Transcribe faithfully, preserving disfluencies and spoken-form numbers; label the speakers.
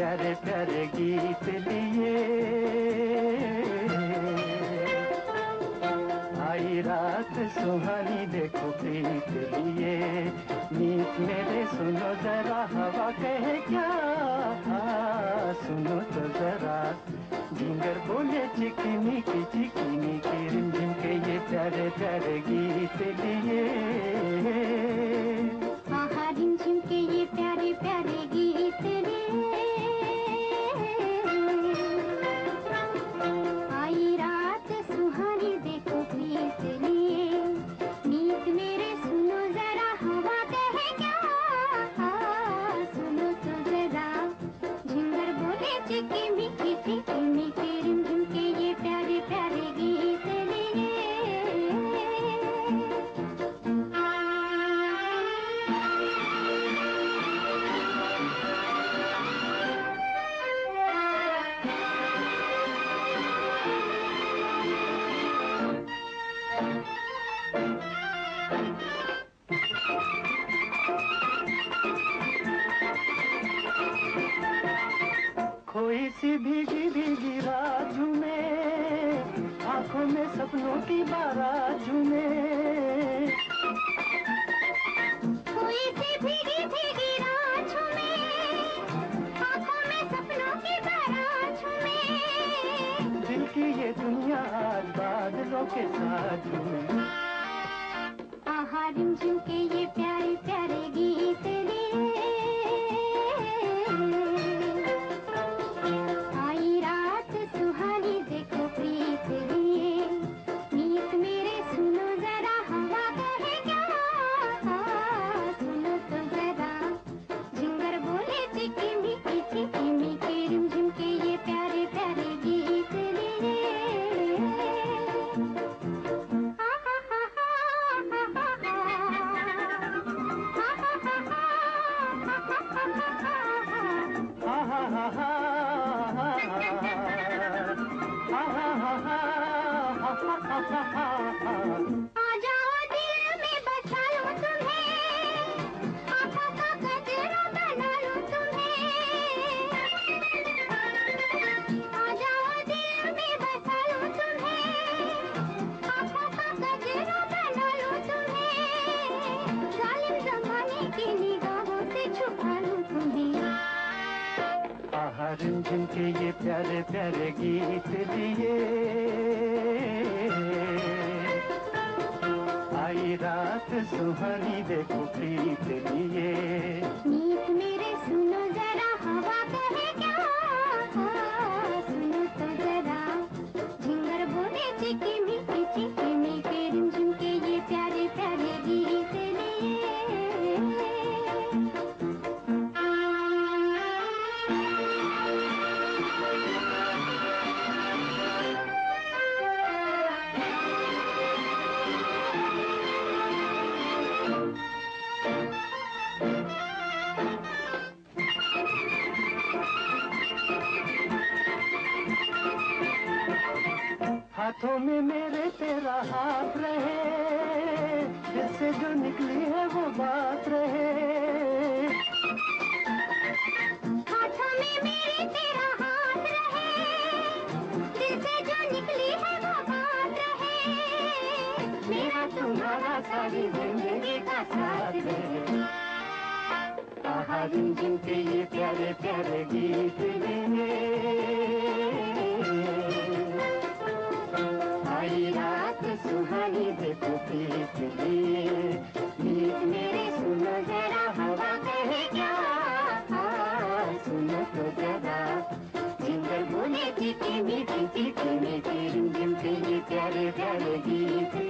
Speaker 1: प्यारे प्यारे गीत लिए। आई रात सुहानी देखो प्रीत लिए, नीत मेरे सुनो जरा हवा कहे क्या, सुनो तो जरा झिंगर बोले चिकनी की चिकनी की रिमझिम के ये प्यारे प्यारे गीत लिए।
Speaker 2: आहा रिमझिम के ये प्यारे प्यारे गीत लिए। आई रात सुहानी देखो प्रीत लिए, नीत मेरे सुनो जरा हवा कहे क्या, सुनो तो जरा झिंगर बोले चिकी मीठी चिकी मीठी रिमझिम के ये प्यारे प्यारे गीत लिए।
Speaker 1: खोई सी भीगी भीगी रात झूमे, आंखों में सपनों की बारात झूमे।
Speaker 2: कोई सी भीगी भीगी रात झूमे, आंखों में सपनों की बारात झूमे।
Speaker 1: दिल की ये दुनिया आज बादलों के साथ झूमे।
Speaker 2: आहा रिमझिम के ये प्यारे प्यारे गीत लिए। आई रात सुहानी देखो प्रीत लिए, नीत मेरे सुनो जरा हवा कहे क्या, सुनो तो जरा झिंगर बोले चिकी मीठी चिकी मीठी रिमझिम के ये प्यारे प्यारे गीत लिए। आ जाओ दिल में बसा लूं तुम्हें, आँखों का गजरा बना लूं तुम्हें। आ जाओ दिल में बसा लूं तुम्हें, आँखों का गजरा बना लूं तुम्हें। जालिम ज़माने की निगाहों से छुपा लूं तुम्हें।
Speaker 1: आहा रिमझिम के ये प्यारे प्यारे गीत लिए। आई रात सुहानी देखो प्रीत लिए,
Speaker 2: नीत मेरे सुनो जरा हवा कहे क्या, सुनो तो जरा झिंगर बोले चिकी मीठी चिकी मीठी रिमझिम के ये प्यारे प्यारे गीत लिए।
Speaker 1: हाथों में मेरे तेरा हाथ रहे, दिल से जो निकली है वो बात रहे।
Speaker 2: हाथों में मेरे तेरा हाथ रहे, दिल से जो निकली है वो बात रहे।
Speaker 1: मेरा तुम्हारा सारी जिंदगी का साथ रहे। आहा रिमझिम के ये प्यारे प्यारे गीत लिए। आई रात सुहानी देखो प्रीत लिए, नीत मेरे सुनो जरा हवा कहे क्या, सुनो तो जरा झिंगर बोले चिकी मीठी चिकी मीठी रिमझिम के ये प्यारे प्यारे गीत।